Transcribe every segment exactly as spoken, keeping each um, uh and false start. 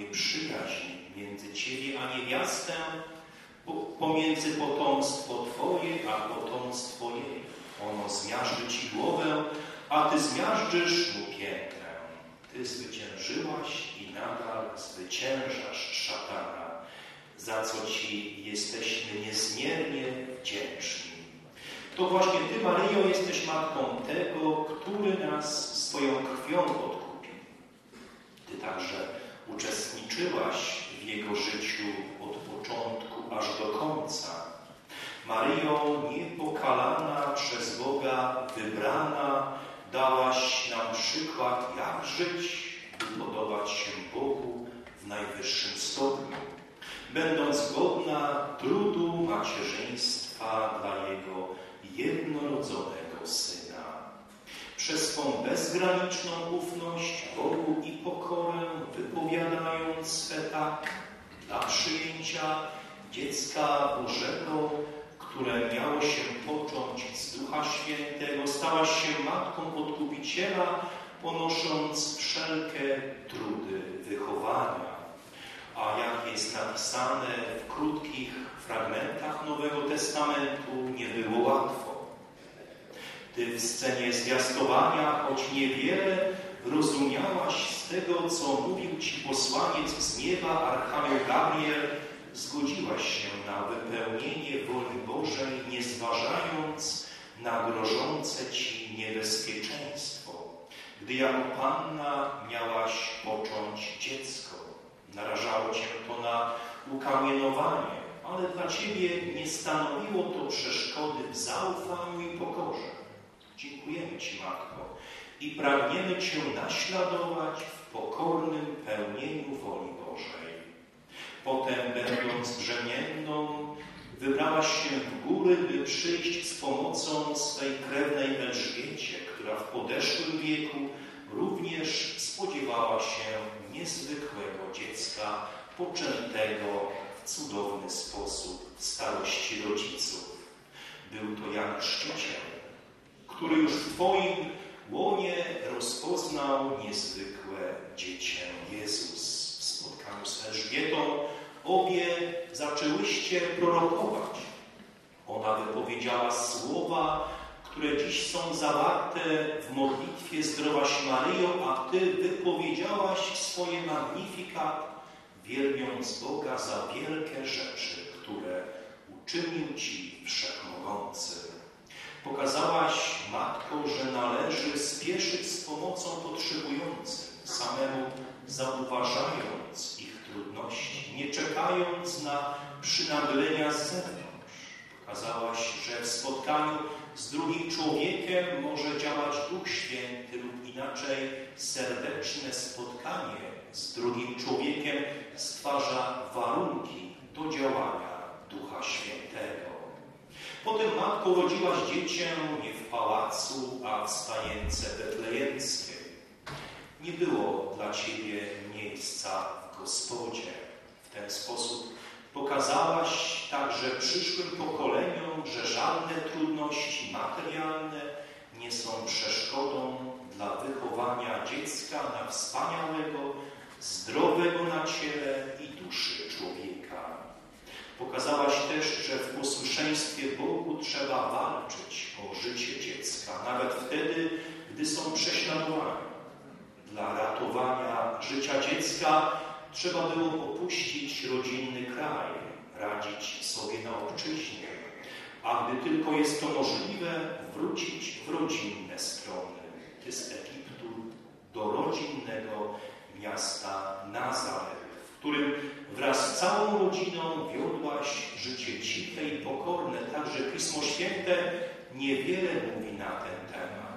przyjaźni między Ciebie a niewiastę, pomiędzy potomstwo Twoje a potomstwo jej. Ono zmiażdży Ci głowę, a Ty zmiażdżysz mu piętę. Ty zwyciężyłaś i nadal zwyciężasz szatana, za co Ci jesteśmy niezmiernie wdzięczni. To właśnie Ty, Maryjo, jesteś matką tego, który nas swoją krwią odkupił. Ty także uczestniczyłaś w Jego życiu od początku aż do końca. Maryjo, niepokalana przez Boga, wybrana, dałaś nam przykład, jak żyć, by podobać się Bogu w najwyższym stopniu, będąc godna trudu macierzyństwa dla Jego jednorodzonego Syna. Przez swą bezgraniczną ufność Bogu i pokorę wypowiadając swe tak dla przyjęcia dziecka Bożego, które miało się począć z Ducha Świętego, stałaś się matką Odkupiciela, ponosząc wszelkie trudy wychowania. A jak jest napisane w krótkich fragmentach Nowego Testamentu, nie było łatwo. Ty w scenie zwiastowania, choć niewiele rozumiałaś z tego, co mówił Ci posłaniec z nieba, archanioł Gabriel, zgodziłaś się na wypełnienie woli Bożej, nie zważając na grożące Ci niebezpieczeństwo. Gdy jako panna miałaś począć dziecko, narażało Cię to na ukamienowanie, ale dla Ciebie nie stanowiło to przeszkody w zaufaniu i pokorze. Dziękujemy Ci, Matko, i pragniemy Cię naśladować w pokornym pełnieniu woli Bożej. Potem, będąc brzemienną, wybrałaś się w góry, by przyjść z pomocą swej krewnej Elżbiecie, która w podeszłym wieku również spodziewała się niezwykłego dziecka, poczętego w cudowny sposób w starości rodziców. Był to Jan Chrzciciel, który już w Twoim łonie rozpoznał niezwykłe dziecię Jezus. W spotkaniu z Elżbietą obie zaczęłyście prorokować. Ona wypowiedziała słowa, które dziś są zawarte w modlitwie Zdrowaś Maryjo, a Ty wypowiedziałaś swoje magnifikat, wielbiąc Boga za wielkie rzeczy, które uczynił Ci Wszechmogący. Pokazałaś, Matko, że należy spieszyć z pomocą potrzebującym, samemu zauważając ich trudności, nie czekając na przynaglenia z zewnątrz. Pokazałaś, że w spotkaniu z drugim człowiekiem może działać Duch Święty lub inaczej serdeczne spotkanie z drugim człowiekiem stwarza warunki do działania Ducha Świętego. Potem, Matko, rodziłaś dziecię nie w pałacu, a w stanience betlejemskiej. Nie było dla Ciebie miejsca w Gospodzie. W ten sposób pokazałaś także przyszłym pokoleniom, że żadne trudności materialne nie są przeszkodą dla wychowania dziecka na wspaniałego, zdrowego na ciele i duszy człowieka. Pokazałaś też, że w posłuszeństwie Bogu trzeba walczyć o życie dziecka, nawet wtedy, gdy są prześladowania. Dla ratowania życia dziecka trzeba było opuścić rodzinny kraj, radzić sobie na obczyźnie, a gdy tylko jest to możliwe, wrócić w rodzinne strony. Ty z Egiptu do rodzinnego miasta Nazaret, w którym wraz z całą rodziną wiodłaś życie ciche i pokorne. Także Pismo Święte niewiele mówi na ten temat.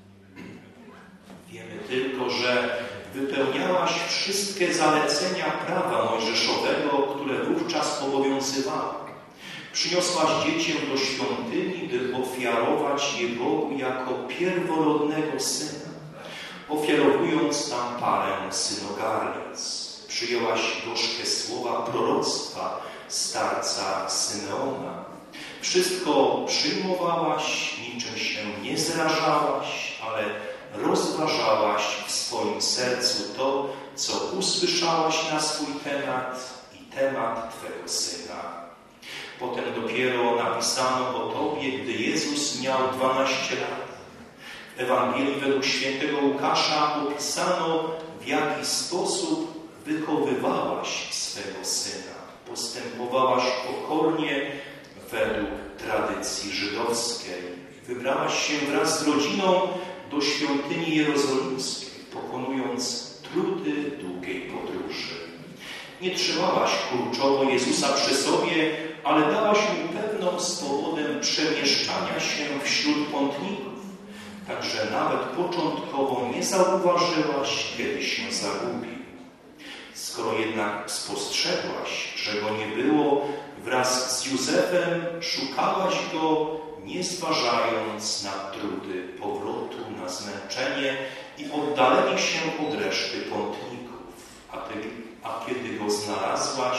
Wiemy tylko, że wypełniałaś wszystkie zalecenia prawa mojżeszowego, które wówczas obowiązywały. Przyniosłaś dziecię do świątyni, by ofiarować je Bogu jako pierworodnego syna, ofiarowując tam parę synogarnic. Przyjęłaś gorzkie słowa proroctwa starca Symeona. Wszystko przyjmowałaś, niczym się nie zrażałaś, ale rozważałaś w swoim sercu to, co usłyszałaś na swój temat i temat Twego Syna. Potem dopiero napisano o Tobie, gdy Jezus miał dwanaście lat. W Ewangelii według świętego Łukasza opisano, w jaki sposób wychowywałaś swego Syna. Postępowałaś pokornie według tradycji żydowskiej. Wybrałaś się wraz z rodziną do świątyni jerozolimskiej, pokonując trudy długiej podróży. Nie trzymałaś kurczowo Jezusa przy sobie, ale dałaś mu pewną swobodę przemieszczania się wśród pątników. Także nawet początkowo nie zauważyłaś, kiedy się zagubił. Skoro jednak spostrzegłaś, że go nie było, wraz z Józefem szukałaś go, nie zważając na trudy powrotu, na zmęczenie i oddalenie się od reszty pątników. A, ty, a kiedy go znalazłaś,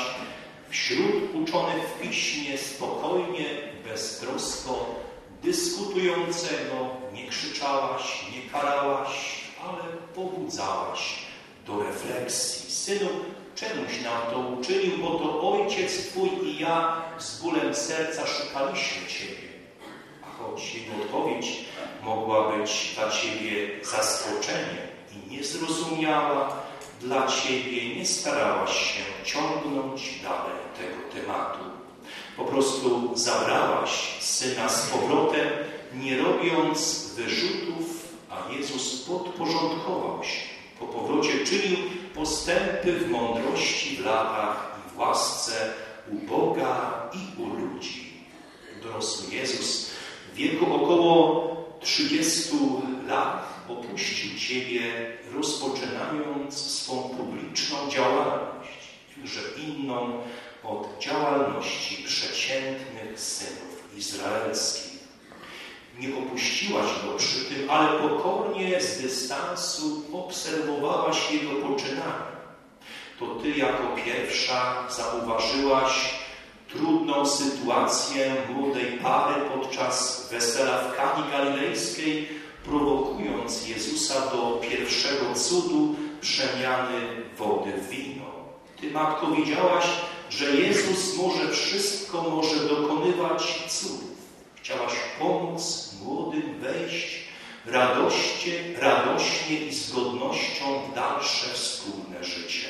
wśród uczonych w piśmie spokojnie, beztrosko, dyskutującego, nie krzyczałaś, nie karałaś, ale pobudzałaś do refleksji. Synu, czemuś nam to uczynił, bo to ojciec Twój i ja z bólem serca szukaliśmy Ciebie. A choć jego odpowiedź mogła być dla Ciebie zaskoczeniem i niezrozumiała, dla Ciebie nie starałaś się ciągnąć dalej tego tematu. Po prostu zabrałaś Syna z powrotem, nie robiąc wyrzutów, a Jezus podporządkował się. Po powrocie czynił postępy w mądrości, w latach i w łasce u Boga i u ludzi. Dorosły Jezus w wieku około trzydziestu lat opuścił Ciebie, rozpoczynając swą publiczną działalność, że inną od działalności przeciętnych synów izraelskich. Nie opuściłaś go przy tym, ale pokornie z dystansu obserwowałaś jego poczynania. To Ty jako pierwsza zauważyłaś trudną sytuację młodej pary podczas wesela w Kani Galilejskiej, prowokując Jezusa do pierwszego cudu przemiany wody w wino. Ty, Matko, wiedziałaś, że Jezus może wszystko, może dokonywać cudów. Chciałaś pomóc młodym wejść radośnie, radośnie i z godnością w dalsze wspólne życie.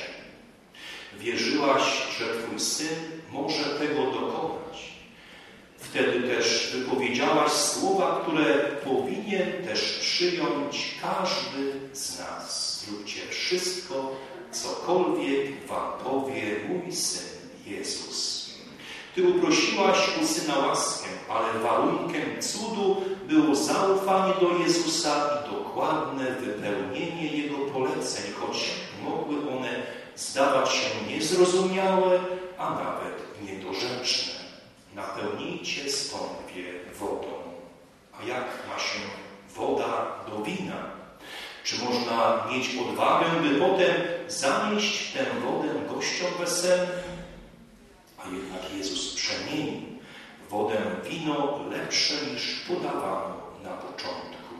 Wierzyłaś, że Twój Syn może tego dokonać. Wtedy też wypowiedziałaś słowa, które powinien też przyjąć każdy z nas. Zróbcie wszystko, cokolwiek Wam powie mój Syn Jezus. Ty uprosiłaś u Syna łaskę, ale warunkiem cudu było zaufanie do Jezusa i dokładne wypełnienie Jego poleceń, choć mogły one zdawać się niezrozumiałe, a nawet niedorzeczne. Napełnijcie stąpie wodą. A jak ma się woda do wina? Czy można mieć odwagę, by potem zanieść tę wodę gościom weselnym? A jednak Jezus przemienił wodę w wino lepsze niż podawano na początku.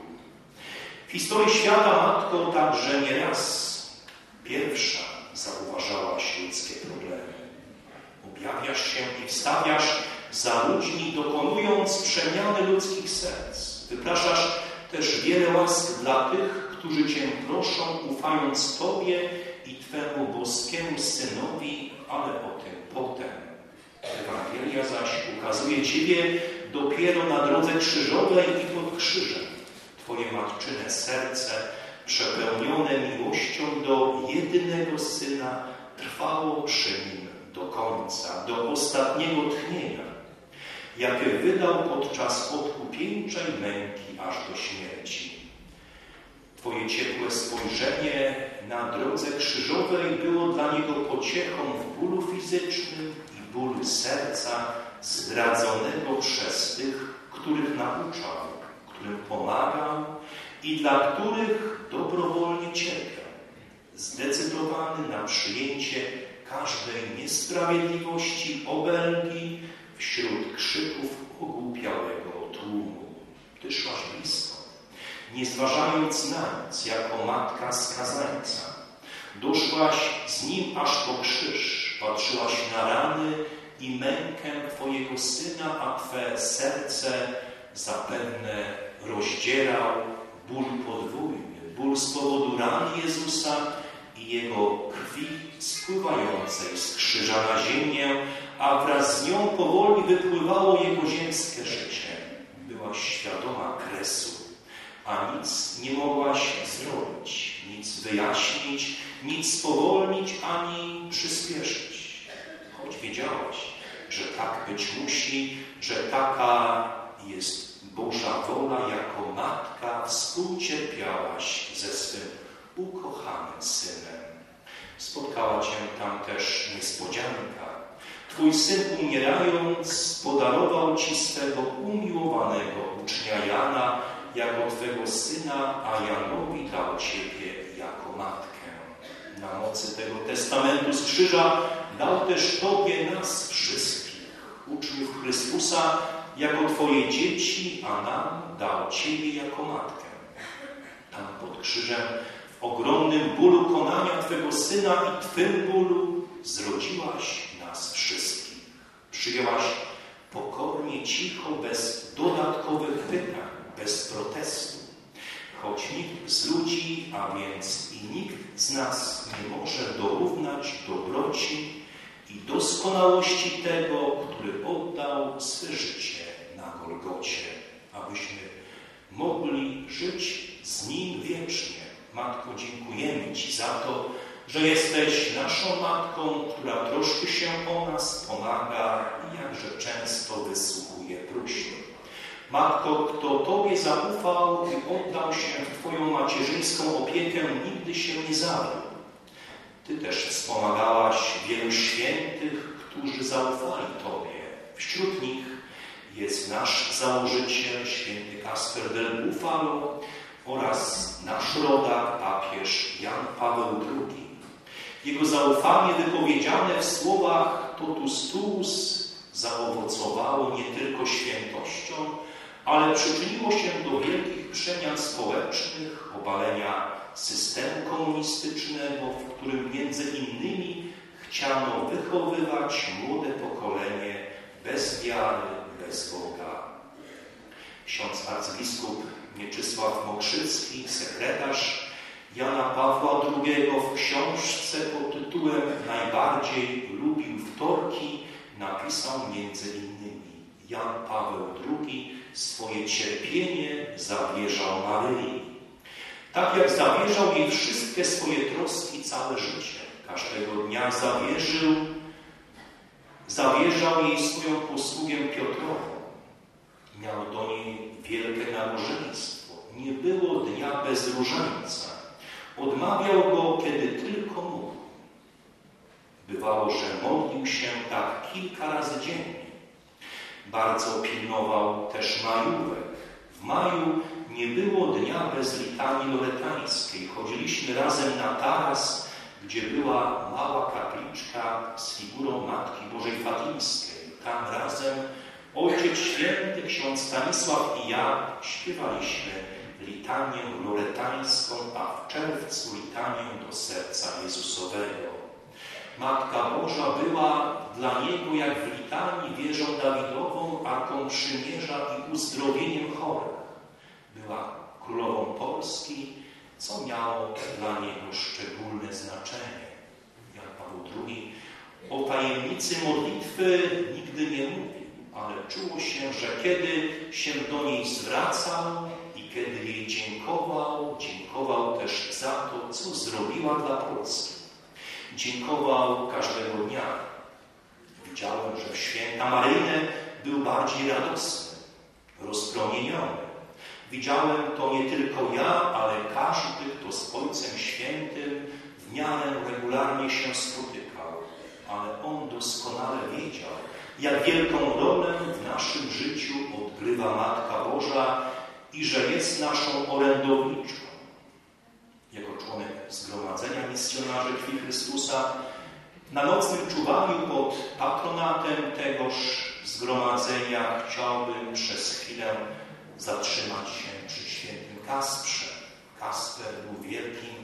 W historii świata, Matko, także nieraz pierwsza zauważałaś ludzkie problemy. Objawiasz się i wstawiasz za ludźmi, dokonując przemiany ludzkich serc. Wypraszasz też wiele łask dla tych, którzy Cię proszą, ufając Tobie i Twemu boskiemu Synowi, ale o tym potem. Ewangelia zaś ukazuje Ciebie dopiero na drodze krzyżowej i pod krzyżem. Twoje matczyne serce, przepełnione miłością do jedynego Syna, trwało przy Nim do końca, do ostatniego tchnienia, jakie wydał podczas odkupieńczej męki aż do śmierci. Twoje ciepłe spojrzenie na drodze krzyżowej było dla Niego pociechą w bólu fizycznym i bólu serca zdradzonego przez tych, których nauczał, którym pomagał i dla których dobrowolnie cierpiał, zdecydowany na przyjęcie każdej niesprawiedliwości, obelgi wśród krzyków ogłupiałego tłumu. Ty szłaś blisko, nie zważając na nic, jako matka skazańca. Doszłaś z Nim aż po krzyż, patrzyłaś na rany i mękę Twojego Syna, a Twe serce zapewne rozdzierał ból podwójny, ból z powodu ran Jezusa i Jego krwi spływającej z krzyża na ziemię, a wraz z nią powoli wypływało Jego ziemskie życie. Byłaś świadoma kresu, a nic nie mogłaś zrobić, nic wyjaśnić, nic spowolnić ani przyspieszyć. Choć wiedziałaś, że tak być musi, że taka jest Boża wola, jako matka współcierpiałaś ze swym ukochanym Synem. Spotkała Cię tam też niespodzianka. Twój Syn, umierając, podarował Ci swego umiłowanego ucznia Jana jako Twego Syna, a Janowi dał Ciebie jako matkę. Na mocy tego testamentu z krzyża dał też Tobie nas wszystkich, uczniów Chrystusa, jako Twoje dzieci, a nam dał Ciebie jako matkę. Tam pod krzyżem, w ogromnym bólu konania Twego Syna i Twym bólu zrodziłaś nas wszystkich. Przyjęłaś pokornie, cicho, bez dodatkowych pytań, bez protestu. Choć nikt z ludzi, a więc i nikt z nas nie może dorównać dobroci i doskonałości tego, który oddał swe życie na Golgocie, abyśmy mogli żyć z Nim wiecznie. Matko, dziękujemy Ci za to, że jesteś naszą Matką, która troszczy się o nas, pomaga i jakże często wysłuchuje próśb. Matko, kto Tobie zaufał i oddał się w Twoją macierzyńską opiekę, nigdy się nie zawiódł. Ty też wspomagałaś wielu świętych, którzy zaufali Tobie. Wśród nich jest nasz założyciel, święty Kasper del Bufalo, oraz nasz rodak, papież Jan Paweł drugi. Jego zaufanie wypowiedziane w słowach totus tuus zaowocowało nie tylko świętością, ale przyczyniło się do wielkich przemian społecznych, obalenia systemu komunistycznego, w którym między innymi chciano wychowywać młode pokolenie bez wiary, bez Boga. Ksiądz arcybiskup Mieczysław Mokrzycki, sekretarz Jana Pawła drugiego, w książce pod tytułem Najbardziej lubił wtorki napisał między innymi: Jan Paweł drugi swoje cierpienie zawierzał Maryi. Tak jak zawierzał jej wszystkie swoje troski, całe życie. Każdego dnia zawierzył, zawierzał jej swoją posługę Piotrową. Miał do niej wielkie nabożeństwo. Nie było dnia bez różańca. Odmawiał go, kiedy tylko mógł. Bywało, że modlił się tak kilka razy dziennie. Bardzo pilnował też majówek. W maju nie było dnia bez litanii loretańskiej. Chodziliśmy razem na taras, gdzie była mała kapliczka z figurą Matki Bożej Fatimskiej. Tam razem Ojciec Święty, ksiądz Stanisław i ja śpiewaliśmy litanię loretańską, a w czerwcu litanię do serca Jezusowego. Matka Boża była dla Niego jak w litanii wieżą Dawidową, arką przymierza i uzdrowieniem chorych. Była królową Polski, co miało dla Niego szczególne znaczenie. Jan Paweł drugi o tajemnicy modlitwy nigdy nie mówił, ale czuło się, że kiedy się do niej zwracał i kiedy jej dziękował, dziękował też za to, co zrobiła dla Polski. Dziękował każdego dnia. Widziałem, że w święta Maryjne był bardziej radosny, rozpromieniony. Widziałem to nie tylko ja, ale każdy, kto z Ojcem Świętym w miarę regularnie się spotykał. Ale on doskonale wiedział, jak wielką rolę w naszym życiu odgrywa Matka Boża i że jest naszą orędowniczką. Jako członek Zgromadzenia Misjonarzy Krwi Chrystusa na nocnym czuwaniu pod patronatem tegoż zgromadzenia chciałbym przez chwilę zatrzymać się przy świętym Kasprze. Kasper był wielkim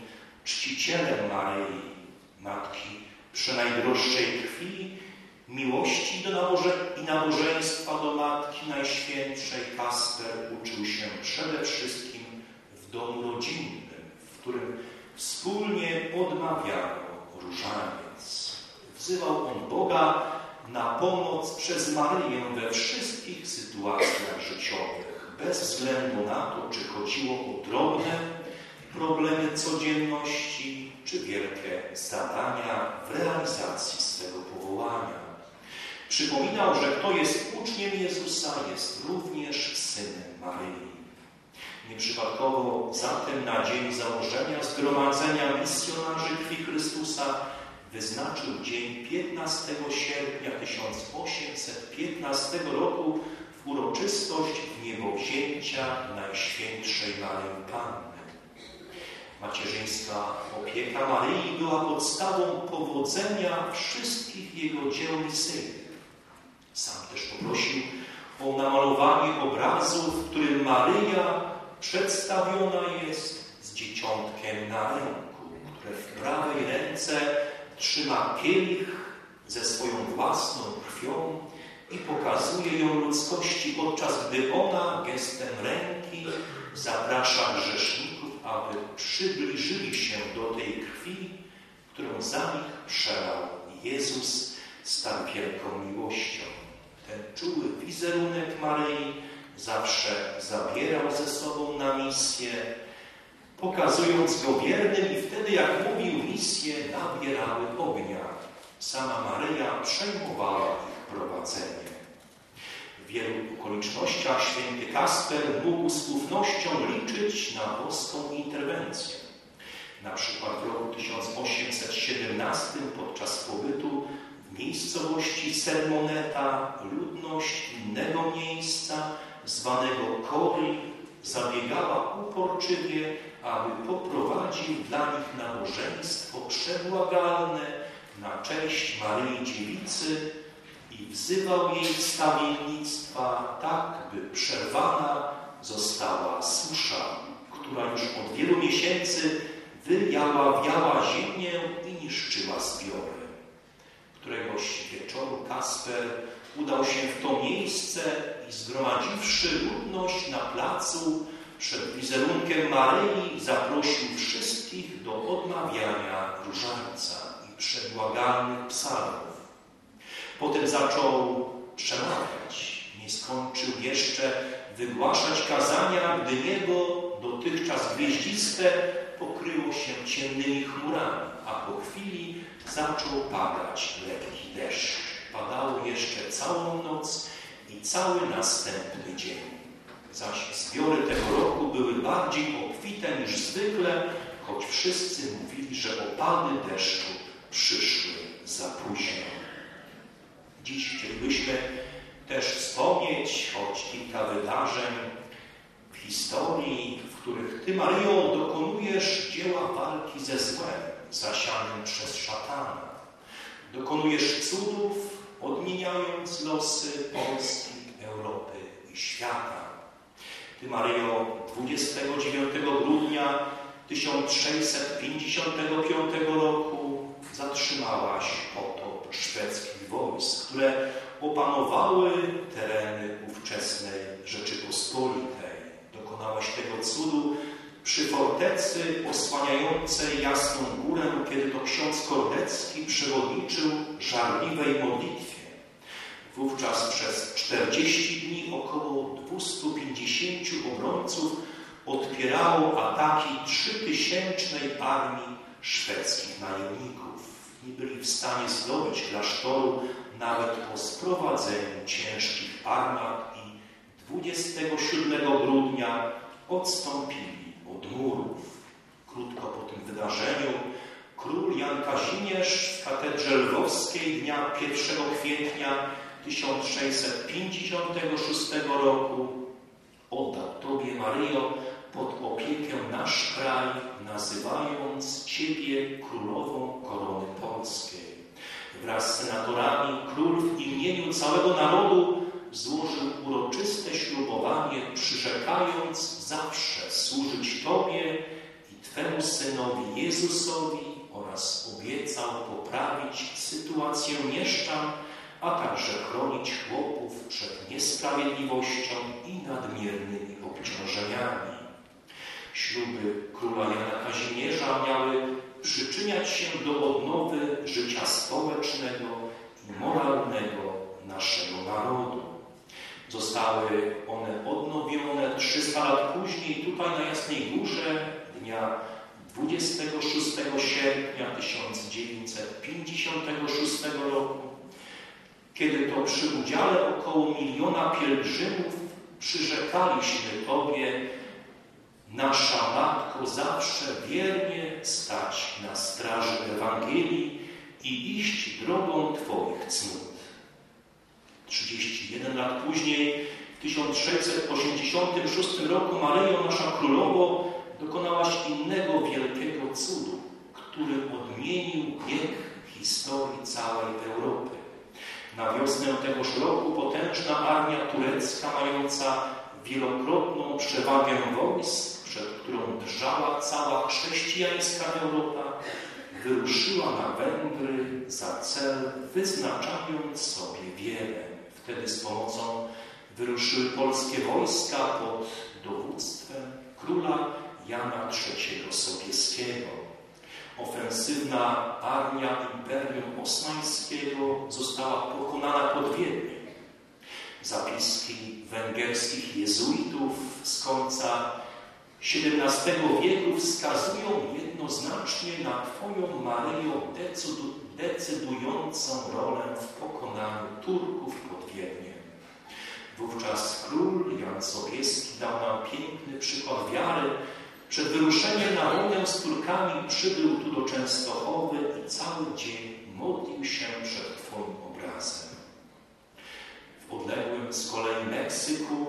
czcicielem Maryi, Matki Przenajdroższej Krwi, miłości do naboże- i nabożeństwa do Matki Najświętszej, Kasper uczył się przede wszystkim w domu rodzinnym, w którym wspólnie odmawiano różaniec. Wzywał on Boga na pomoc przez Maryję we wszystkich sytuacjach życiowych, bez względu na to, czy chodziło o drobne problemy codzienności, czy wielkie zadania w realizacji swego powołania. Przypominał, że kto jest uczniem Jezusa, jest również synem Maryi. Nieprzypadkowo zatem na dzień założenia Zgromadzenia Misjonarzy Krwi Chrystusa wyznaczył dzień piętnastego sierpnia tysiąc osiemset piętnastego roku w uroczystość wniebowzięcia Najświętszej Maryi Panny. Macierzyńska opieka Maryi była podstawą powodzenia wszystkich jego dzieł misyjnych. Sam też poprosił o namalowanie obrazu, w którym Maryja przedstawiona jest z dzieciątkiem na ręku, które w prawej ręce trzyma kielich ze swoją własną krwią i pokazuje ją ludzkości, podczas gdy ona gestem ręki zaprasza grzeszników, aby przybliżyli się do tej krwi, którą za nich przelał Jezus z tak wielką miłością. Ten czuły wizerunek Maryi zawsze zabierał ze sobą na misję, pokazując go wiernym, i wtedy, jak mówił, misje nabierały ognia. Sama Maryja przejmowała ich prowadzenie. W wielu okolicznościach święty Kasper mógł z ufnością liczyć na boską interwencję. Na przykład w roku tysiąc osiemset siedemnastym podczas pobytu w miejscowości Sermoneta ludność innego miejsca, zwanego Kori, zabiegała uporczywie, aby poprowadził dla nich nabożeństwo przebłagalne na cześć Maryi Dziewicy i wzywał jej wstawiennictwa tak, by przerwana została susza, która już od wielu miesięcy wyjała, wiała ziemię i niszczyła zbiory. Któregoś wieczoru Kasper udał się w to miejsce i zgromadziwszy ludność na placu przed wizerunkiem Maryi, zaprosił wszystkich do odmawiania różańca i przebłagalnych psalmów. Potem zaczął przemawiać. Nie skończył jeszcze wygłaszać kazania, gdy niebo, dotychczas gwieździste, pokryło się ciemnymi chmurami, a po chwili zaczął padać lekki deszcz. Padało jeszcze całą noc i cały następny dzień. Zaś zbiory tego roku były bardziej obfite niż zwykle, choć wszyscy mówili, że opady deszczu przyszły za późno. Dziś chcielibyśmy też wspomnieć choć kilka wydarzeń w historii, w których Ty, Maryjo, dokonujesz dzieła walki ze złem zasianym przez szatana. Dokonujesz cudów, odmieniając losy Polski, Europy i świata. Ty, Maryjo, dwudziestego dziewiątego grudnia tysiąc sześćset pięćdziesiątego piątego roku zatrzymałaś potop szwedzkich wojsk, które opanowały tereny ówczesnej Rzeczypospolitej. Dokonałaś tego cudu przy fortecy osłaniającej Jasną Górę, kiedy to ksiądz Kordecki przewodniczył żarliwej modlitwie. Wówczas przez czterdzieści dni około dwustu pięćdziesięciu obrońców odpierało ataki trzytysięcznej armii szwedzkich najemników. Nie byli w stanie zdobyć klasztoru nawet po sprowadzeniu ciężkich armat i dwudziestego siódmego grudnia odstąpili od murów. Krótko po tym wydarzeniu król Jan Kazimierz w katedrze lwowskiej dnia pierwszego kwietnia tysiąc sześćset pięćdziesiątego szóstego roku oddał Tobie, Maryjo, pod opiekę nasz kraj, nazywając Ciebie królową korony polskiej. Wraz z senatorami król w imieniu całego narodu złożył uroczyste ślubowanie, przyrzekając zawsze służyć Tobie i Twemu Synowi Jezusowi oraz obiecał poprawić sytuację mieszczan, a także chronić chłopów przed niesprawiedliwością i nadmiernymi obciążeniami. Śluby króla Jana Kazimierza miały przyczyniać się do odnowy życia społecznego i moralnego naszego narodu. Zostały one odnowione trzysta lat później tutaj na Jasnej Górze dnia dwudziestego szóstego sierpnia tysiąc dziewięćset pięćdziesiątego szóstego roku, kiedy to przy udziale około miliona pielgrzymów przyrzekaliśmy Tobie, nasza Matko, zawsze wiernie stać na straży Ewangelii i iść drogą Twoich cnót. trzydzieści jeden lat później, w tysiąc sześćset osiemdziesiątym szóstym roku, Maryjo, nasza Królowo, dokonałaś innego wielkiego cudu, który odmienił bieg historii całej Europy. Na wiosnę tegoż roku potężna armia turecka, mająca wielokrotną przewagę wojsk, przed którą drżała cała chrześcijańska Europa, wyruszyła na Węgry za cel, wyznaczając sobie wiele. Wtedy z pomocą wyruszyły polskie wojska pod dowództwem króla Jana trzeciego Sobieskiego. Ofensywna armia Imperium Osmańskiego została pokonana pod Wiedniem. Zapiski węgierskich jezuitów z końca siedemnastego wieku wskazują jednoznacznie na Twoją, Maryjo, decydującą rolę w pokonaniu Turków pod Wiedniem. Wówczas król Jan Sobieski dał nam piękny przykład wiary. Przed wyruszeniem na wojnę z Turkami przybył tu do Częstochowy i cały dzień modlił się przed Twoim obrazem. W odległym z kolei Meksyku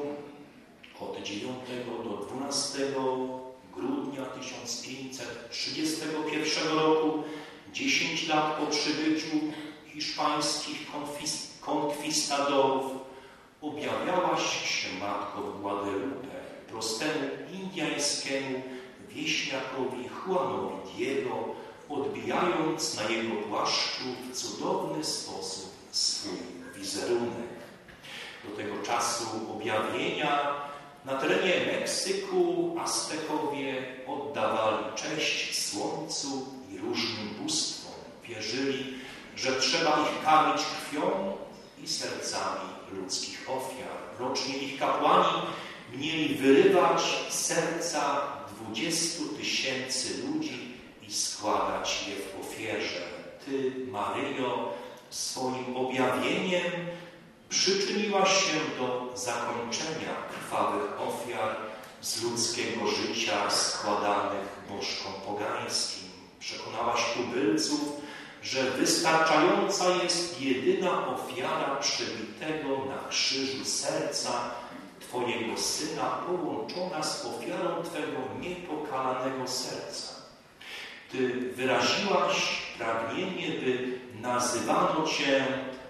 od dziewiątego do dwunastego grudnia tysiąc pięćset trzydziestego pierwszego roku, dziesięć lat po przybyciu hiszpańskich konkwistadorów, objawiałaś się, Matko, w Guadalupe prostemu indiańskiemu wieśniakowi Juanowi Diego, odbijając na jego płaszczu w cudowny sposób swój wizerunek. Do tego czasu objawienia na terenie Meksyku Aztekowie oddawali cześć słońcu i różnym bóstwom. Wierzyli, że trzeba ich karmić krwią i sercami ludzkich ofiar. Rocznie ich kapłani mieli wyrywać serca dwudziestu tysięcy ludzi i składać je w ofierze. Ty, Maryjo, swoim objawieniem przyczyniłaś się do zakończenia krwawych ofiar z ludzkiego życia składanych bożkom pogańskim. Przekonałaś tubylców, że wystarczająca jest jedyna ofiara przebitego na krzyżu serca Twojego Syna, połączona z ofiarą Twego niepokalanego serca. Ty wyraziłaś pragnienie, by nazywano Cię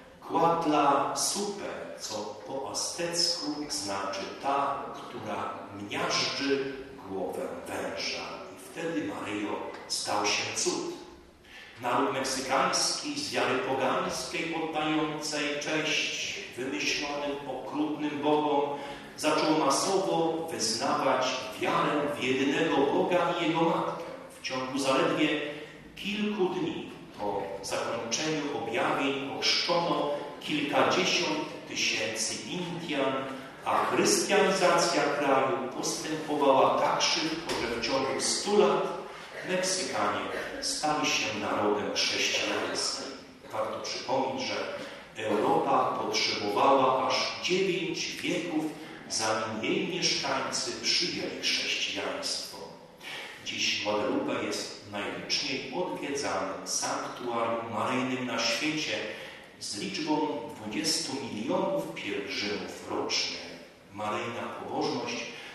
Cuautla Super, co po aztecku znaczy ta, która miażdży głowę węża. I wtedy, Maryjo, stał się cud. Naród meksykański z wiary pogańskiej oddającej cześć wymyślonym, okrutnym bogom zaczął masowo wyznawać wiarę w jedynego Boga i Jego Matkę. W ciągu zaledwie kilku dni po zakończeniu objawień ochrzczono kilkadziesiąt tysięcy Indian, a chrystianizacja kraju postępowała tak szybko, że w ciągu stu lat Meksykanie stali się narodem chrześcijańskim. Warto przypomnieć, że Europa potrzebowała aż dziewięć wieków, zanim jej mieszkańcy przyjęli chrześcijaństwo. Dziś Guadalupe jest najliczniej odwiedzanym sanktuarium maryjnym na świecie z liczbą dwudziestu milionów pielgrzymów rocznie. Maryjna pobożność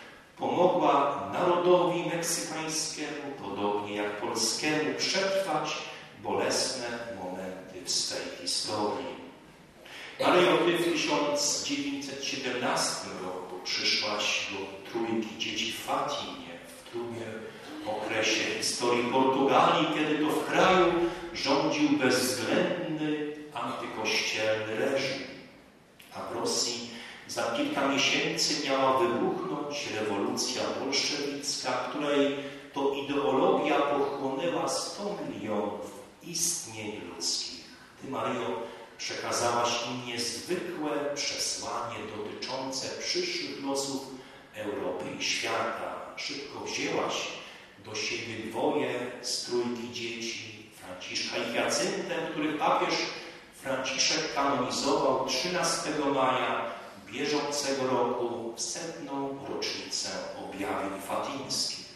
pomogła narodowi meksykańskiemu, podobnie jak polskiemu, przetrwać bolesne momenty w swej historii. Maryjo, Ty w tysiąc dziewięćset siedemnastym roku przyszłaś do trójki dzieci w Fatimie w trudnym okresie bezwzględny antykościelny reżim. A w Rosji za kilka miesięcy miała wybuchnąć rewolucja bolszewicka, której to ideologia pochłonęła sto milionów istnień ludzkich. Ty, Maryjo, przekazałaś im niezwykłe przesłanie dotyczące przyszłych losów Europy i świata. Szybko wzięłaś do siebie dwoje z trójki dzieci, Franciszka i Hiacyntę, których papież Franciszek kanonizował trzynastego maja bieżącego roku w setną rocznicę objawień fatimskich.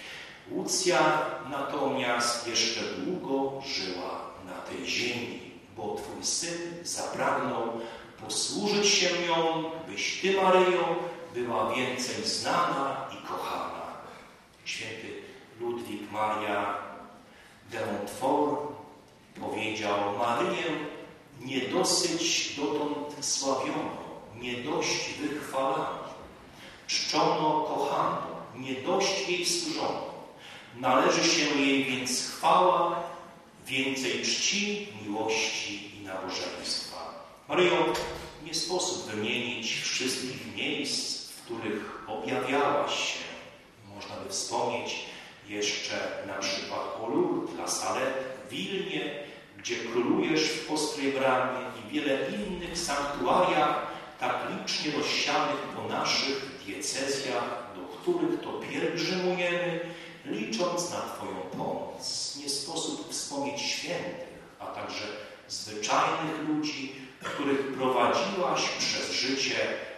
Łucja natomiast jeszcze długo żyła na tej ziemi, bo Twój Syn zapragnął posłużyć się nią, byś Ty, Maryjo, była więcej znana i kochana. Święty Ludwik Maria de Montfort powiedział: Maryję nie dosyć dotąd sławiono, nie dość wychwalano, czczono, kochano, nie dość jej służono. Należy się jej więc chwała, więcej czci, miłości i nabożeństwa. Maryjo, nie sposób wymienić wszystkich miejsc, w których objawiałaś się. Można by wspomnieć jeszcze na przykład o Lourdes, La Salette, Wilnie, gdzie królujesz w Ostrej Bramie, i wiele innych sanktuariach tak licznie rozsianych po naszych diecezjach, do których to pielgrzymujemy, licząc na Twoją pomoc. Nie sposób wspomnieć świętych, a także zwyczajnych ludzi, których prowadziłaś przez życie,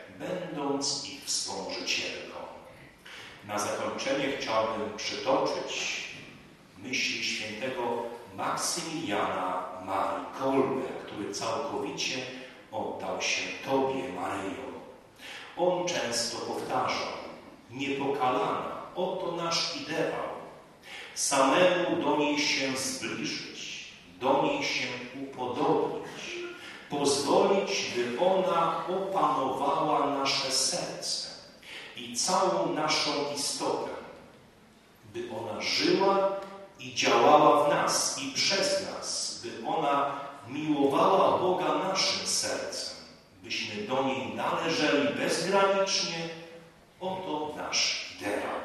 będąc ich wspomożycielką. Na zakończenie chciałbym przytoczyć myśli świętego Maksymiliana Marii Kolbe, który całkowicie oddał się Tobie, Maryjo. On często powtarzał: niepokalana, oto nasz ideał. Samemu do niej się zbliżyć, do niej się upodobnić, pozwolić, by ona opanowała nasze serce i całą naszą istotę, by ona żyła i działała w nas i przez nas, by ona miłowała Boga naszym sercem, byśmy do niej należeli bezgranicznie. Oto nasz ideał.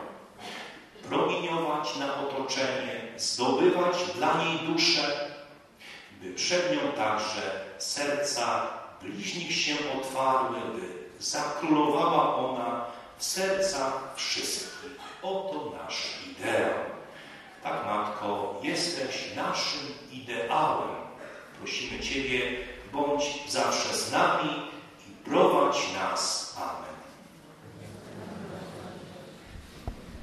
Promieniować na otoczenie, zdobywać dla niej duszę, by przed nią także serca bliźnich się otwarły, by zakrólowała ona w sercach wszystkich. Oto nasz ideał. Tak, Matko, jesteś naszym ideałem. Prosimy Ciebie,